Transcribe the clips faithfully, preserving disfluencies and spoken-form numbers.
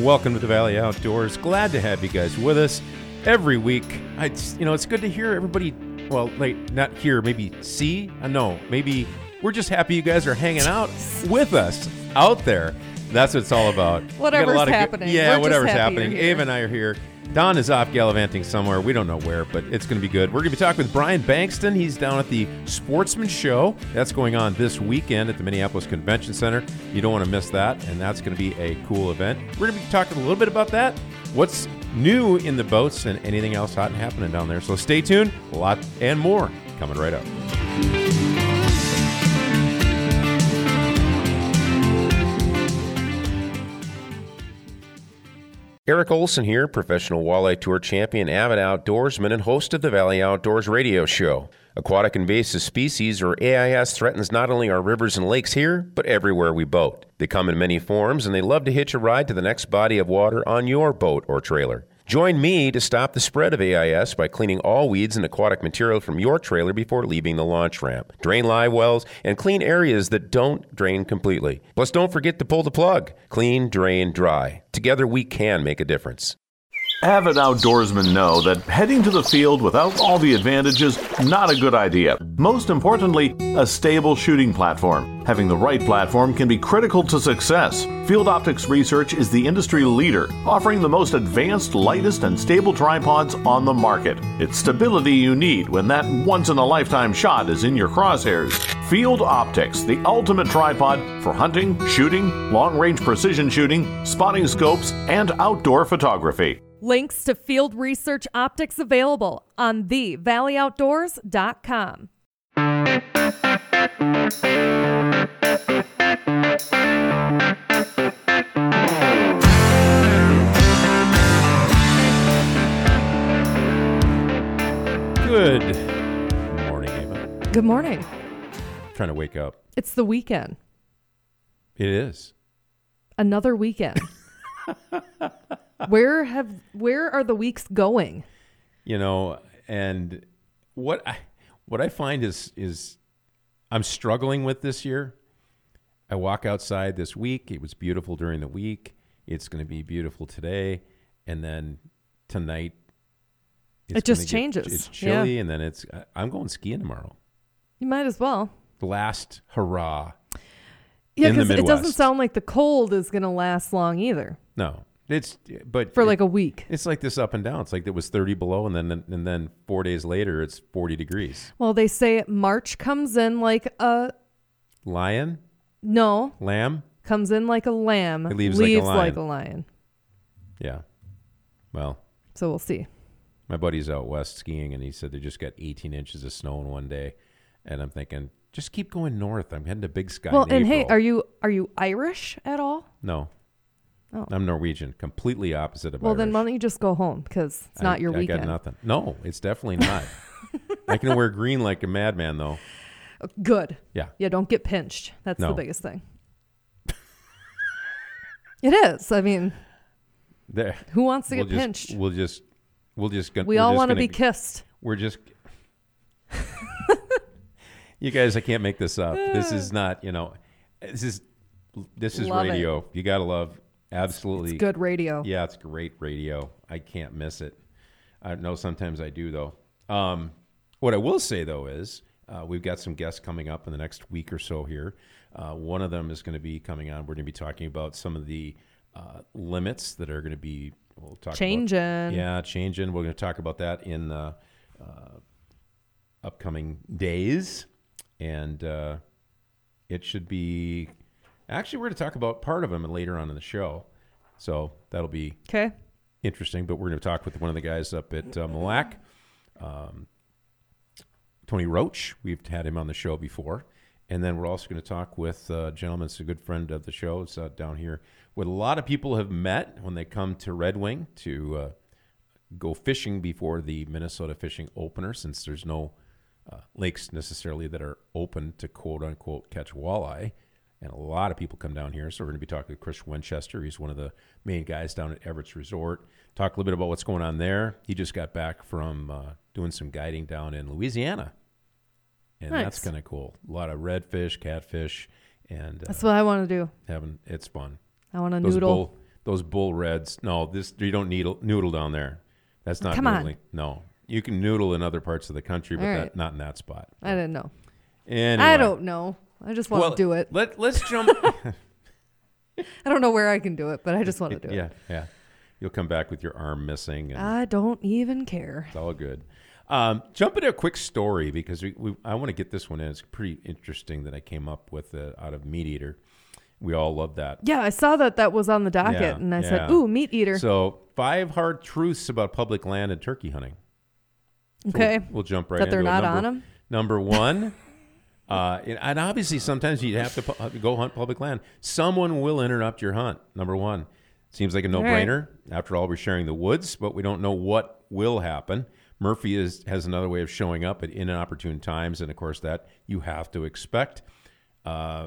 Welcome to the Valley Outdoors. Glad to have you guys with us every week. I, you know, it's good to hear everybody, well, like, not hear, maybe see? Uh, no, maybe we're just happy you guys are hanging out with us out there. That's what it's all about. Whatever's happening. Good, yeah, we're whatever's happening. Ava and I are here. Don is off gallivanting somewhere. We don't know where, but it's going to be good. We're going to be talking with Brian Bankston. He's down at the Sportsman Show. That's going on this weekend at the Minneapolis Convention Center. You don't want to miss that, and that's going to be a cool event. We're going to be talking a little bit about that, what's new in the boats, and anything else hot and happening down there. So stay tuned. A lot and more coming right up. Eric Olson here, professional walleye tour champion, avid outdoorsman, and host of the Valley Outdoors radio show. Aquatic invasive species, or A I S, threatens not only our rivers and lakes here, but everywhere we boat. They come in many forms, and they love to hitch a ride to the next body of water on your boat or trailer. Join me to stop the spread of A I S by cleaning all weeds and aquatic material from your trailer before leaving the launch ramp. Drain live wells and clean areas that don't drain completely. Plus, don't forget to pull the plug. Clean, drain, dry. Together, we can make a difference. Avid outdoorsmen know that heading to the field without all the advantages, not a good idea. Most importantly, a stable shooting platform. Having the right platform can be critical to success. Field Optics Research is the industry leader, offering the most advanced, lightest, and stable tripods on the market. It's stability you need when that once-in-a-lifetime shot is in your crosshairs. Field Optics, the ultimate tripod for hunting, shooting, long-range precision shooting, spotting scopes, and outdoor photography. Links to Field Research Optics available on the valley outdoors dot com. Good morning, Ava. Good morning. Trying to wake up. It's the weekend. It is. Another weekend. Where have where are the weeks going? You know, and what I what I find is is I'm struggling with this year. I walk outside this week. It was beautiful during the week. It's going to be beautiful today, and then tonight it's it just get, changes. It's chilly, yeah. and then it's I'm going skiing tomorrow. You might as well. Last hurrah. Yeah, because it doesn't sound like the cold is going to last long either. No. It's but for it, like a week. It's like this up and down. It's like it was thirty below, and then and then four days later, it's forty degrees. Well, they say March comes in like a lion. No, lamb comes in like a lamb. It leaves, leaves like, a like a lion. Yeah. Well. So we'll see. My buddy's out west skiing, and he said they just got eighteen inches of snow in one day, and I'm thinking, just keep going north. I'm heading to Big Sky. Well, in and April. hey, are you are you Irish at all? No. Oh. I'm Norwegian, completely opposite of well, Irish. Well, then why don't you just go home, because it's not I, your I weekend. I got nothing. No, it's definitely not. I can wear green like a madman, though. Good. Yeah. Yeah, don't get pinched. That's no. the biggest thing. It is. I mean, there. Who wants to we'll get just, pinched? We'll just, we'll just. We all want to be kissed. We're just. You guys, I can't make this up. This is not, you know, this is, this is love radio. It. You got to love. Absolutely. It's good radio. Yeah, it's great radio. I can't miss it. I know sometimes I do, though. Um, what I will say, though, is uh, we've got some guests coming up in the next week or so here. Uh, one of them is going to be coming on. We're going to be talking about some of the uh, limits that are going to be we'll talk changing. About, yeah, changing. We're going to talk about that in uh, uh, upcoming days. And uh, it should be... Actually, we're going to talk about part of them later on in the show. So that'll be okay. interesting. But we're going to talk with one of the guys up at uh, Mille Lacs, um, Tony Roach. We've had him on the show before. And then we're also going to talk with a gentleman who's a good friend of the show. It's uh, down here where a lot of people have met when they come to Red Wing to uh, go fishing before the Minnesota Fishing Opener, since there's no uh, lakes necessarily that are open to quote-unquote catch walleye. And a lot of people come down here. So we're going to be talking to Chris Winchester. He's one of the main guys down at Everett's Resort. Talk a little bit about what's going on there. He just got back from uh, doing some guiding down in Louisiana. And nice. That's kind of cool. A lot of redfish, catfish, and uh, that's what I want to do. Having it's fun. I want to those noodle. Bull, those bull reds. No, this you don't need noodle down there. That's not Come noodling. on. No, you can noodle in other parts of the country, but All that, right. not in that spot. I didn't know. Anyway. I don't know. I just want Well, to do it. Let Let's jump. I don't know where I can do it, but I just want to do yeah, it. yeah. You'll come back with your arm missing. And I don't even care. it's all good. Um, jump into a quick story because we, we I want to get this one in. It's pretty interesting that I came up with uh, out of Meat Eater. We all love that. Yeah, I saw that that was on the docket, Yeah, and I yeah. said, ooh, meat eater. So five hard truths about public land and turkey hunting. okay. We'll, we'll jump right That into they're it. not number, on 'em? Number one, uh, and, and obviously sometimes you have to pu- go hunt public land. Someone will interrupt your hunt. Number one. Seems like a no-brainer. right. After all, we're sharing the woods, but we don't know what will happen. Murphy is, has another way of showing up at inopportune times, and of course that you have to expect. Uh,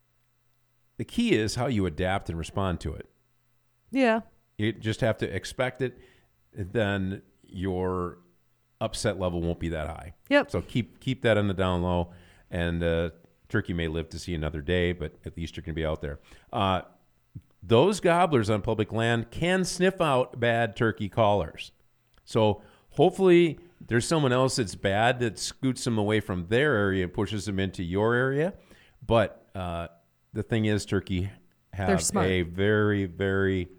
the key is how you adapt and respond to it. Yeah. You just have to expect it, then your upset level won't be that high. Yep. So keep keep that on the down low, and uh, turkey may live to see another day, but at least you're going to be out there. Uh, those gobblers on public land can sniff out bad turkey callers. So hopefully there's someone else that's bad that scoots them away from their area and pushes them into your area. But uh, the thing is, turkey They're have smart. a very, very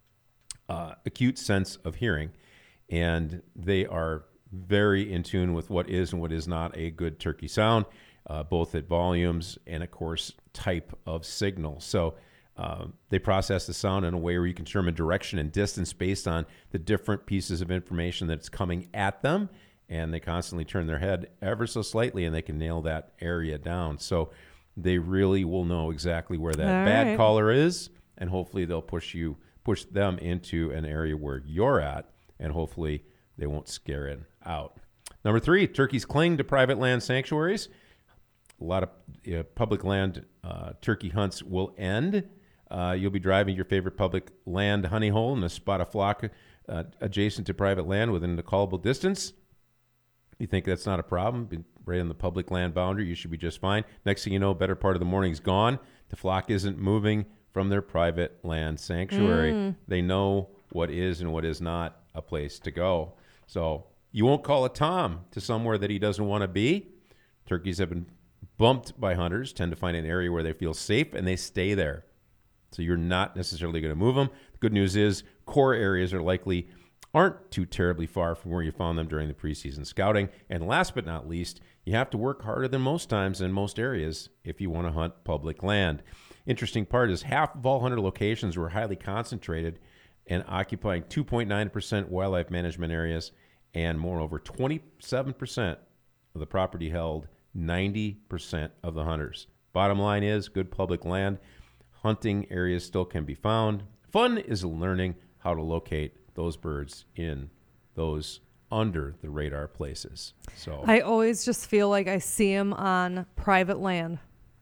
uh, acute sense of hearing, and they are very in tune with what is and what is not a good turkey sound, uh, both at volumes and, of course, type of signal. So uh, they process the sound in a way where you can determine direction and distance based on the different pieces of information that's coming at them, and they constantly turn their head ever so slightly, and they can nail that area down. So they really will know exactly where that All bad right. caller is, and hopefully they'll push you, push them into an area where you're at, and hopefully they won't scare it out. Number three, turkeys cling to private land sanctuaries. A lot of uh, public land uh, turkey hunts will end. Uh, you'll be driving your favorite public land honey hole and spot a flock uh, adjacent to private land within a callable distance. You think that's not a problem? Be right on the public land boundary, you should be just fine. Next thing you know, better part of the morning's gone. The flock isn't moving from their private land sanctuary. Mm. They know what is and what is not a place to go. So you won't call a tom to somewhere that he doesn't want to be. Turkeys have been bumped by hunters, tend to find an area where they feel safe, and they stay there. So you're not necessarily going to move them. The good news is core areas are likely aren't too terribly far from where you found them during the preseason scouting. And last but not least, you have to work harder than most times in most areas if you want to hunt public land. Interesting part is half of all hunter locations were highly concentrated and occupying two point nine percent wildlife management areas, and moreover, twenty-seven percent of the property held ninety percent of the hunters. Bottom line is good public land hunting areas still can be found. Fun is learning how to locate those birds in those under the radar places. So I always just feel like I see them on private land.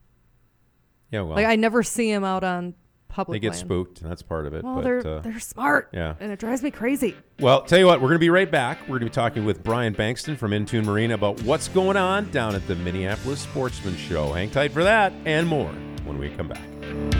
yeah, well, Like I never see them out on public they get land. spooked, and that's part of it. Well, but they're uh, they're smart. yeah. And it drives me crazy. Well, tell you what, we're going to be right back. We're going to be talking with Brian Bankston from Intune Marine about what's going on down at the Minneapolis Sportsman Show. Hang tight for that and more when we come back.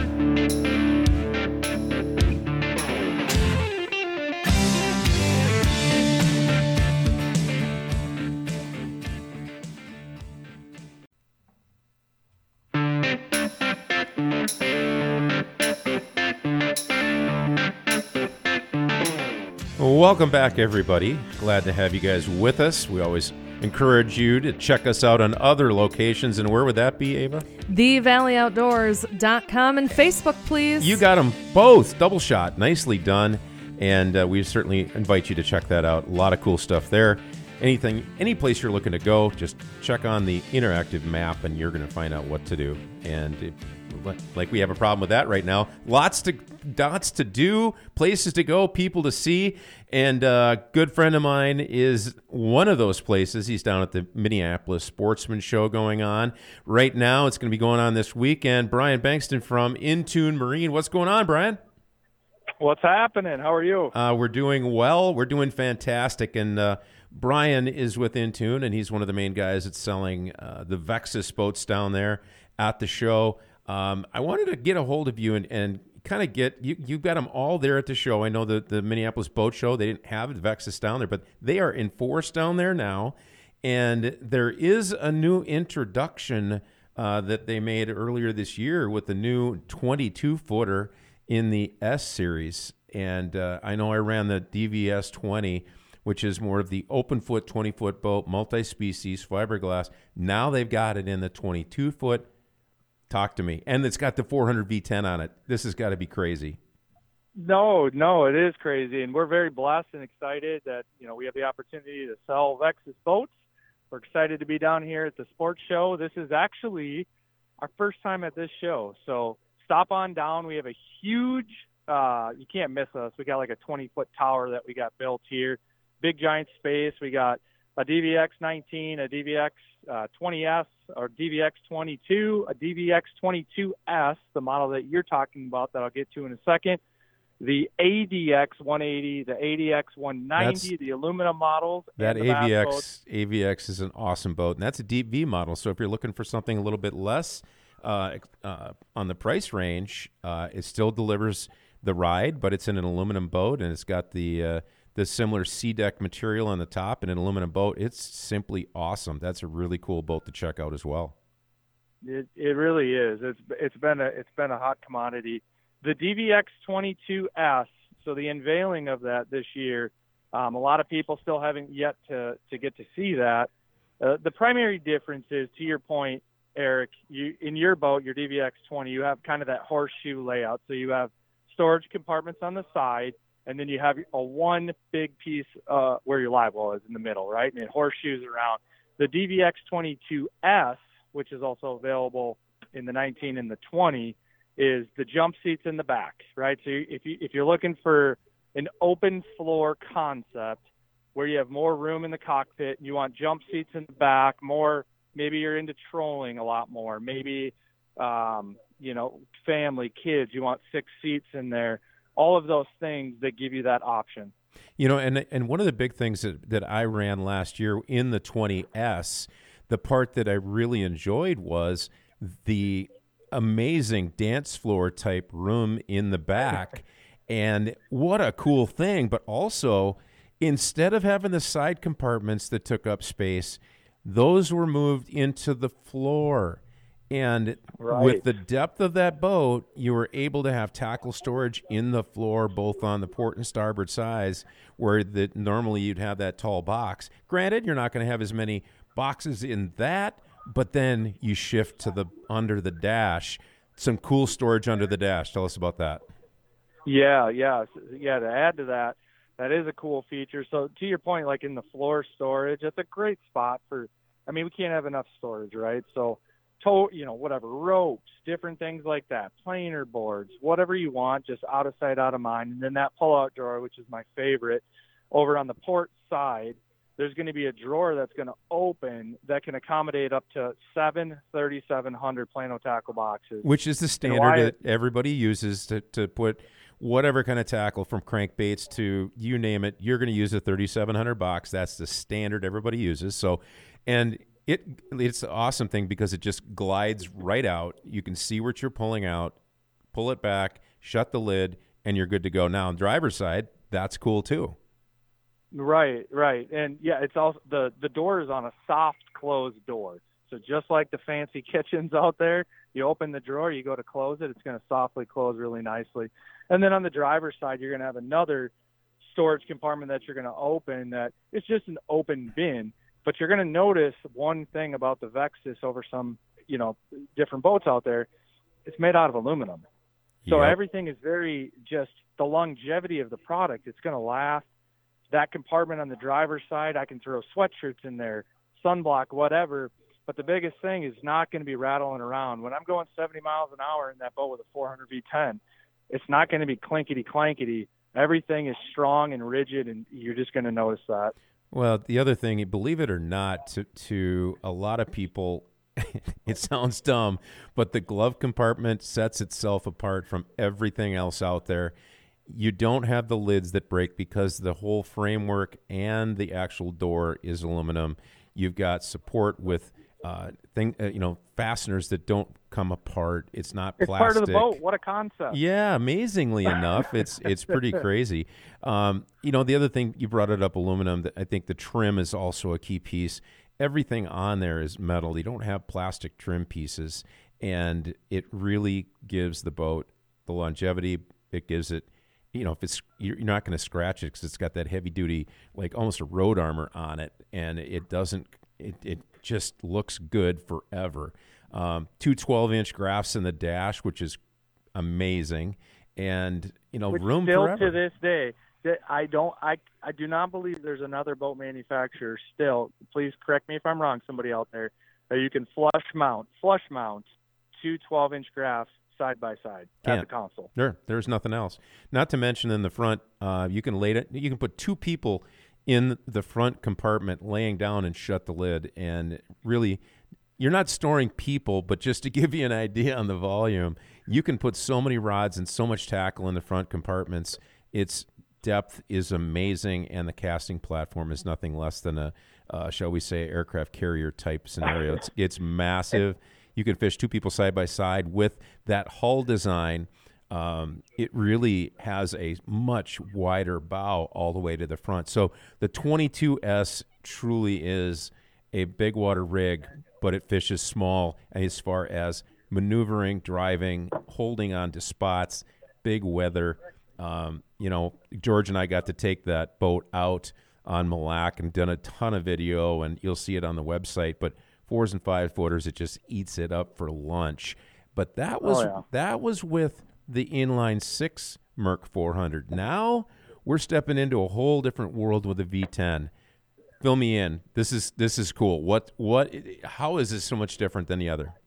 Welcome back, everybody. Glad to have you guys with us. We always encourage you to check us out on other locations. And where would that be, Ava? the valley outdoors dot com and Facebook, please. You got them both. Double shot. Nicely done. And uh, we certainly invite you to check that out. A lot of cool stuff there. Anything, any place you're looking to go, just check on the interactive map and you're going to find out what to do. And it, like we have a problem with that right now. Lots to dots to do, places to go, people to see. And a good friend of mine is one of those places. He's down at the Minneapolis Sportsman Show going on right now. It's going to be going on this weekend. Brian Bankston from Intune Marine. What's going on, Brian? What's happening? How are you? Uh, we're doing well. We're doing fantastic. And uh, Brian is with Intune, and he's one of the main guys that's selling uh, the Vexus boats down there at the show. Um, I wanted to get a hold of you and, and kind of get you. You've got them all there at the show. I know the the Minneapolis Boat Show. They didn't have Vexus down there, but they are in force down there now. And there is a new introduction uh, that they made earlier this year with the new twenty-two footer in the S series. And uh, I know I ran the D V S twenty, which is more of the open foot twenty foot boat, multi-species, fiberglass. Now they've got it in the twenty-two foot. Talk to me. And it's got the four hundred V ten on it. This has got to be crazy. No, no, it is crazy. And we're very blessed and excited that, you know, we have the opportunity to sell Vexus boats. We're excited to be down here at the sports show. This is actually our first time at this show. So stop on down. We have a huge, uh, you can't miss us. We got like a twenty foot tower that we got built here. Big giant space. We got a D V X nineteen, a D V X uh, twenty S, or D V X twenty-two, a D V X twenty-two S, the model that you're talking about that I'll get to in a second, the A D X one eighty, the A D X one ninety, that's, the aluminum models. That A V X A V X is an awesome boat, and that's a deep V model. So if you're looking for something a little bit less uh, uh, on the price range, uh, it still delivers the ride, but it's in an aluminum boat, and it's got the uh, the similar C deck material on the top and an aluminum boat. It's simply awesome. That's a really cool boat to check out as well. It it really is. It's it's been a it's been a hot commodity. The D V X twenty-two S, so the unveiling of that this year, um, a lot of people still haven't yet to to get to see that. Uh, the primary difference is, to your point, Eric, you in your boat, your D V X twenty, you have kind of that horseshoe layout. So you have storage compartments on the side, and then you have a one big piece uh, where your live well is in the middle, right? And it horseshoes around. The D V X twenty-two S, which is also available in the nineteen and the twenty, is the jump seats in the back, right? So if you if you're looking for an open floor concept where you have more room in the cockpit, and you want jump seats in the back, more, maybe you're into trolling a lot more, maybe um, you know, family, kids, you want six seats in there. All of those things that give you that option. You know, and and one of the big things that, that I ran last year in the twenty S, the part that I really enjoyed was the amazing dance floor type room in the back. And what a cool thing. But also, instead of having the side compartments that took up space, those were moved into the floor. And right. with the depth of that boat, you were able to have tackle storage in the floor, both on the port and starboard sides, where the, normally you'd have that tall box. Granted, you're not going to have as many boxes in that, but then you shift to the under the dash. Some cool storage under the dash. Tell us about that. Yeah, yeah, yeah. To add to that, that is a cool feature. So to your point, like in the floor storage, it's a great spot for. I mean, we can't have enough storage, right? So. To, you know, whatever, ropes, different things like that, planer boards, whatever you want, just out of sight, out of mind. And then that pull-out drawer, which is my favorite, over on the port side, there's going to be a drawer that's going to open that can accommodate up to seven thirty-seven hundred Plano tackle boxes. Which is the standard that everybody uses to, to put whatever kind of tackle, from crankbaits to you name it, you're going to use a thirty-seven hundred box. That's the standard everybody uses. So, and It it's an awesome thing because it just glides right out. You can see what you're pulling out, pull it back, shut the lid, and you're good to go. Now, on the driver's side, that's cool too. Right, right. And yeah, it's also the, the door is on a soft closed door. So just like the fancy kitchens out there, you open the drawer, you go to close it, it's going to softly close really nicely. And then on the driver's side, you're going to have another storage compartment that you're going to open that it's just an open bin. But you're going to notice one thing about the Vexus over some, you know, different boats out there. It's made out of aluminum. So yep. Everything is very just the longevity of the product. It's going to last. That compartment on the driver's side, I can throw sweatshirts in there, sunblock, whatever. But the biggest thing is not going to be rattling around. When I'm going seventy miles an hour in that boat with a four hundred V ten, it's not going to be clinkety clankety. Everything is strong and rigid, and you're just going to notice that. Well, the other thing, believe it or not, to, to a lot of people, it sounds dumb, but the glove compartment sets itself apart from everything else out there. You don't have the lids that break because the whole framework and the actual door is aluminum. You've got support with uh, thing, uh, you know, fasteners that don't come apart. It's not It's plastic. part of the boat. What a concept. Yeah, amazingly enough, it's it's pretty crazy. Um, you know, the other thing, you brought it up, aluminum. That I think the trim is also a key piece. Everything on there is metal. You don't have plastic trim pieces, and it really gives the boat the longevity. It gives it, you know, if it's you're not going to scratch it because it's got that heavy duty, like almost a road armor on it, and it doesn't. It it just looks good forever. Um, two twelve-inch graphs in the dash, which is amazing, and you know, Which room still forever. to this day, that I don't, I, I do not believe there's another boat manufacturer still. Please correct me if I'm wrong. Somebody out there, that you can flush mount, flush mount, two twelve-inch graphs side by side Can't. at the console. Sure, there's nothing else. Not to mention in the front, uh, you can lay it. You can put two people in the front compartment, laying down and shut the lid, and really, you're not storing people. But just to give you an idea on the volume, you can put so many rods and so much tackle in the front compartments. Its depth is amazing, and the casting platform is nothing less than a, uh, shall we say, aircraft carrier type scenario. It's it's massive. You can fish two people side by side with that hull design. Um, it really has a much wider bow all the way to the front. So the twenty-two S truly is a big water rig, but it fishes small as far as maneuvering, driving, holding on to spots, big weather. Um, you know, George and I got to take that boat out on Mille Lacs and done a ton of video, and you'll see it on the website. But fours and five footers, it just eats it up for lunch. But that was Oh, yeah. that was with the inline six Merc four hundred. Now we're stepping into a whole different world with the V ten. Fill me in. This is this is cool. What what? How is this so much different than the other?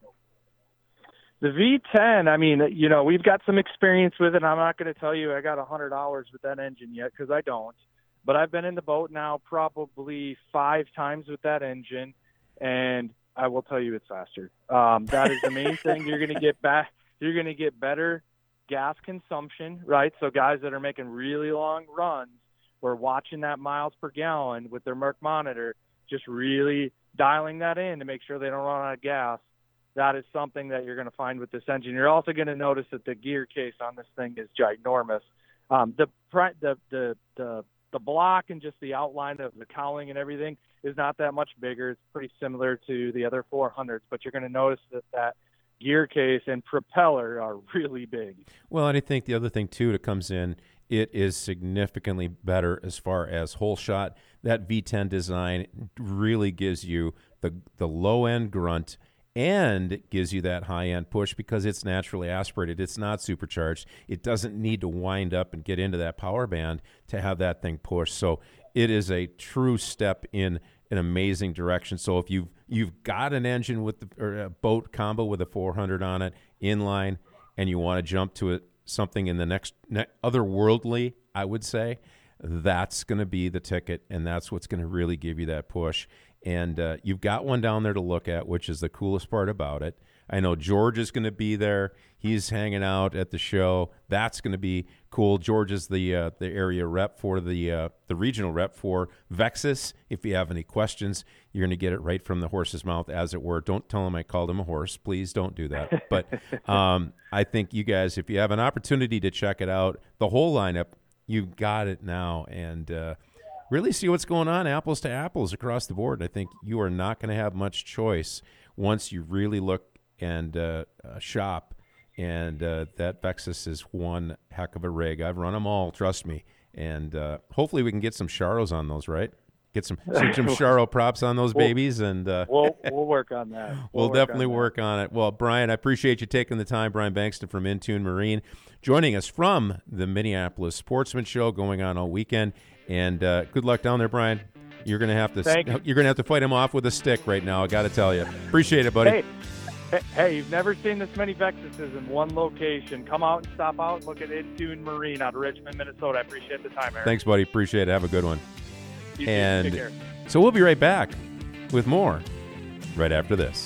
The V ten, I mean, you know, we've got some experience with it. I'm not going to tell you I got one hundred hours with that engine yet, because I don't. But I've been in the boat now probably five times with that engine, and I will tell you it's faster. Um, that is the main thing. You're going to get back. You're going to get better gas consumption, right? So guys that are making really long runs, we're watching that miles per gallon with their Merc monitor, just really dialing that in to make sure they don't run out of gas. That is something that you're going to find with this engine. You're also going to notice that the gear case on this thing is ginormous. Um, the, the the the the block and just the outline of the cowling and everything is not that much bigger. It's pretty similar to the other four hundreds, but you're going to notice that that gear case and propeller are really big. Well, and I think the other thing too that comes in, it is significantly better as far as hole shot. That V ten design really gives you the the low end grunt, and it gives you that high-end push because it's naturally aspirated. It's not supercharged. It doesn't need to wind up and get into that power band to have that thing push. So it is a true step in an amazing direction. So if you've you've got an engine with the, or a boat combo with a four hundred on it, inline, and you want to jump to it, something in the next ne- otherworldly, I would say, that's going to be the ticket, and that's what's going to really give you that push. And uh, you've got one down there to look at, which is the coolest part about it. I know George is going to be there. He's hanging out at the show. That's going to be cool. George is the uh, the area rep for the uh, the regional rep for Vexus. If you have any questions, you're going to get it right from the horse's mouth, as it were. Don't tell him I called him a horse. Please don't do that. But um, I think you guys, if you have an opportunity to check it out, the whole lineup, you've got it now. And uh, really see what's going on, apples to apples across the board. I think you are not going to have much choice once you really look and uh, uh, shop. And uh, that Vexus is one heck of a rig. I've run them all, trust me. And uh, hopefully we can get some Charos on those, right? Get some some, some Charo props on those babies, and uh, we'll we'll work on that. We'll, We'll work definitely on that. work on it. Well, Brian, I appreciate you taking the time. Brian Bankston from Intune Marine, joining us from the Minneapolis Sportsman Show, going on all weekend. And uh, good luck down there, Brian. You're gonna have to Thank you. you're gonna have to fight him off with a stick right now. I got to tell you, appreciate it, buddy. Hey, hey, hey, you've never seen this many Vexuses in one location. Come out and stop out and look at Intune Marine out of Richmond, Minnesota. I appreciate the time, Eric. Thanks, buddy. Appreciate it. Have a good one. You too. And Take care. so we'll be right back with more right after this.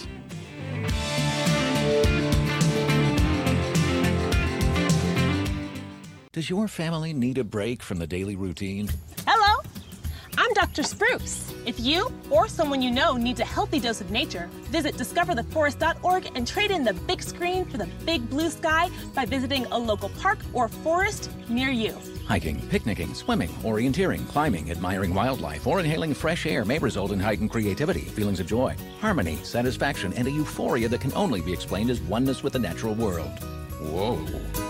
Does your family need a break from the daily routine? Hello, I'm Doctor Spruce. If you or someone you know needs a healthy dose of nature, visit discover the forest dot org and trade in the big screen for the big blue sky by visiting a local park or forest near you. Hiking, picnicking, swimming, orienteering, climbing, admiring wildlife, or inhaling fresh air may result in heightened creativity, feelings of joy, harmony, satisfaction, and a euphoria that can only be explained as oneness with the natural world. Whoa.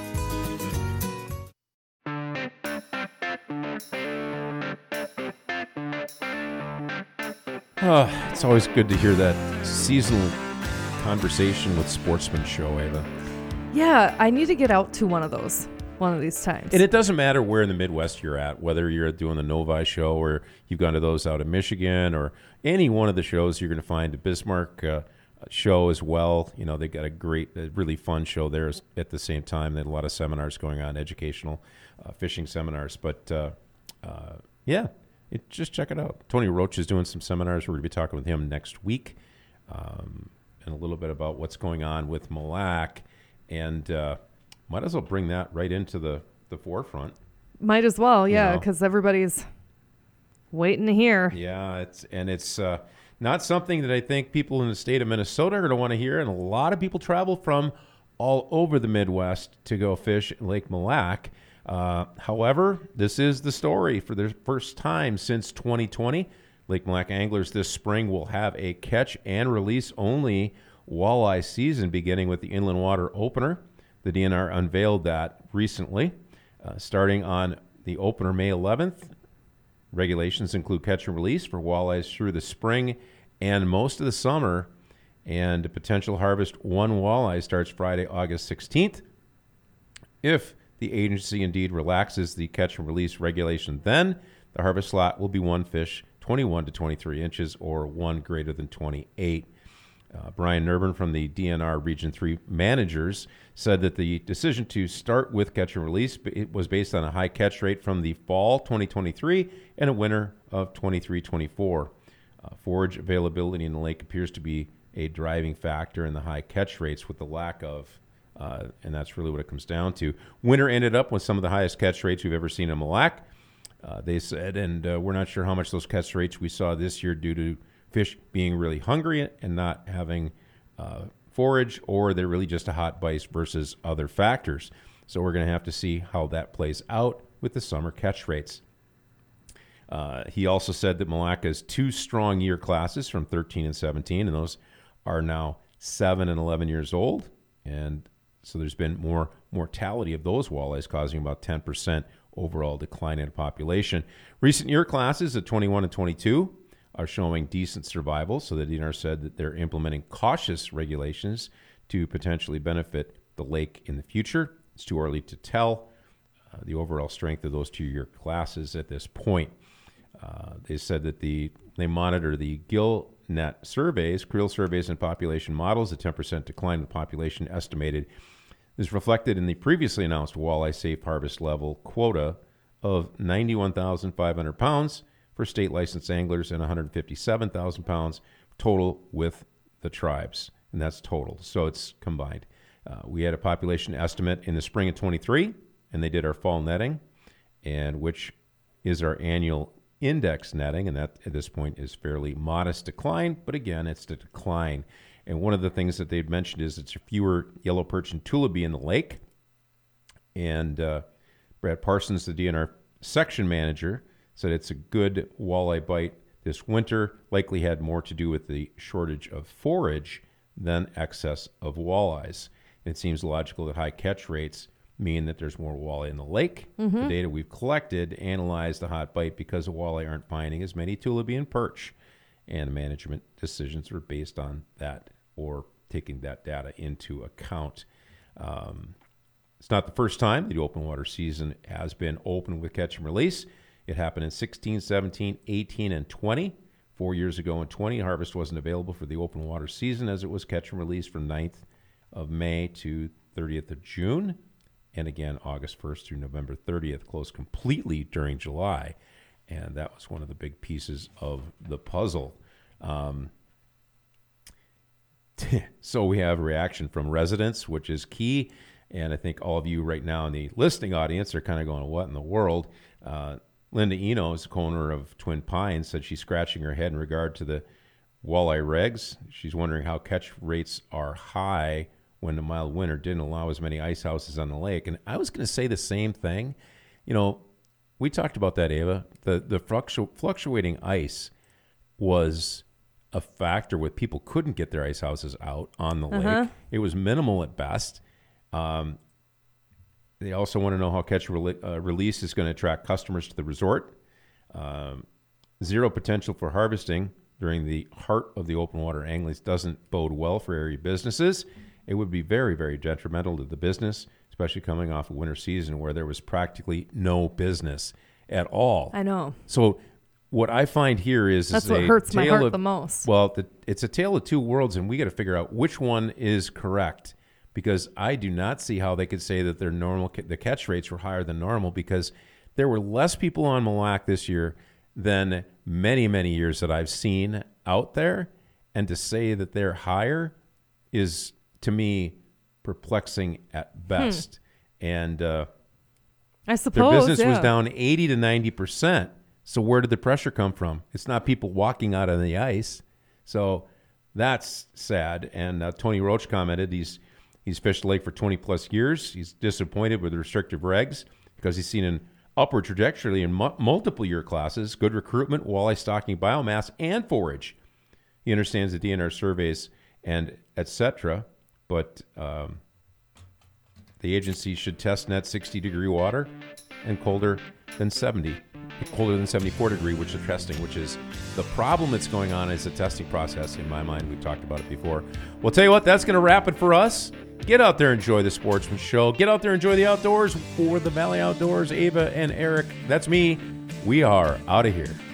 Oh, it's always good to hear that seasonal conversation with Sportsman show, Ava. Yeah, I need to get out to one of those one of these times. And it doesn't matter where in the Midwest you're at, whether you're doing the Novi show or you've gone to those out in Michigan or any one of the shows, you're going to find a Bismarck uh, show as well. You know, they got a great, a really fun show there at the same time. They had a lot of seminars going on, educational uh, fishing seminars. But, uh, uh, yeah, it, just check it out. Tony Roach is doing some seminars. We're going to be talking with him next week um, and a little bit about what's going on with Mille Lacs. And uh, might as well bring that right into the, the forefront. Might as well, yeah, You know. because everybody's waiting to hear. Yeah, it's and it's uh, not something that I think people in the state of Minnesota are going to want to hear, and a lot of people travel from all over the Midwest to go fish in Lake Mille Lacs. Uh, however, this is the story. For the first time since twenty twenty, Lake Mille Lacs anglers this spring will have a catch and release only walleye season, beginning with the Inland Water Opener. The D N R unveiled that recently. Uh, starting on the opener May eleventh, regulations include catch and release for walleyes through the spring and most of the summer, and the potential harvest one walleye starts Friday, August sixteenth. If the agency indeed relaxes the catch and release regulation, then the harvest slot will be one fish twenty-one to twenty-three inches or one greater than twenty-eight. Uh, Brian Nerburn from the D N R Region three managers said that the decision to start with catch and release it was based on a high catch rate from the fall twenty twenty-three and a winter of twenty-three twenty-four. Uh, forage availability in the lake appears to be a driving factor in the high catch rates with the lack of, uh, and that's really what it comes down to. Winter ended up with some of the highest catch rates we've ever seen in Mille Lacs, uh, they said, and uh, we're not sure how much those catch rates we saw this year due to fish being really hungry and not having uh, forage, or they're really just a hot bite versus other factors. So we're going to have to see how that plays out with the summer catch rates. Uh, he also said that Mille Lacs has two strong year classes from thirteen and seventeen, and those are now seven and eleven years old. And so there's been more mortality of those walleyes, causing about ten percent overall decline in population. Recent year classes at twenty-one and twenty-two are showing decent survival, so the D N R said that they're implementing cautious regulations to potentially benefit the lake in the future. It's too early to tell uh, the overall strength of those two-year classes at this point. Uh, they said that the they monitor the GillNet surveys, creel surveys, and population models. A ten percent decline in population estimated is reflected in the previously announced walleye safe harvest level quota of ninety-one thousand five hundred pounds for state licensed anglers and one hundred fifty-seven thousand pounds total with the tribes. And that's total. So it's combined. Uh, we had a population estimate in the spring of twenty-three, and they did our fall netting, and which is our annual index netting, and that at this point is fairly modest decline, but again, it's the decline. And one of the things that they've mentioned is it's fewer yellow perch and tulipy in the lake. And uh, Brad Parsons, the D N R section manager, said it's a good walleye bite this winter, likely had more to do with the shortage of forage than excess of walleyes. And it seems logical that high catch rates mean that there's more walleye in the lake. Mm-hmm. The data we've collected analyzed the hot bite because the walleye aren't finding as many tulipy and perch, and management decisions are based on that or taking that data into account. Um, it's not the first time the open water season has been open with catch and release. It happened in sixteen, seventeen, eighteen, and twenty. Four years ago in twenty, harvest wasn't available for the open water season as it was catch and release from ninth of May to thirtieth of June. And again, August first through November thirtieth, closed completely during July. And that was one of the big pieces of the puzzle. Um, so we have a reaction from residents, which is key. And I think all of you right now in the listening audience are kind of going, what in the world? Uh, Linda Enos, owner of Twin Pines, said she's scratching her head in regard to the walleye regs. She's wondering how catch rates are high when the mild winter didn't allow as many ice houses on the lake. And I was going to say the same thing. You know, we talked about that, Ava. The the fluctu- fluctuating ice was a factor with people couldn't get their ice houses out on the Uh-huh. lake. It was minimal at best. Um, they also want to know how catch rele- uh, release is going to attract customers to the resort. Um, zero potential for harvesting during the heart of the open water angling doesn't bode well for area businesses. It would be very, very detrimental to the business, especially coming off a winter season where there was practically no business at all. I know. So what I find here is, That's is what a hurts my tale heart of- the most. Well, the, it's a tale of two worlds, and we got to figure out which one is correct, because I do not see how they could say that their normal the catch rates were higher than normal, because there were less people on Mille Lacs this year than many, many years that I've seen out there, and to say that they're higher is, to me, perplexing at best. Hmm. And uh, I suppose their business yeah. was down eighty to ninety percent. So where did the pressure come from? It's not people walking out on the ice. So that's sad. And uh, Tony Roach commented he's he's fished the lake for twenty plus years. He's disappointed with the restrictive regs because he's seen an upward trajectory in mu- multiple year classes, good recruitment, walleye stocking, biomass, and forage. He understands the D N R surveys and et cetera, but um, the agency should test net sixty degree water and colder than seventy, colder than seventy-four degree, which is testing, which is the problem that's going on is the testing process. In my mind, we've talked about it before. Well, tell you what, that's going to wrap it for us. Get out there, enjoy the Sportsman Show. Get out there, enjoy the outdoors. For the Valley Outdoors, Ava and Eric, that's me. We are out of here.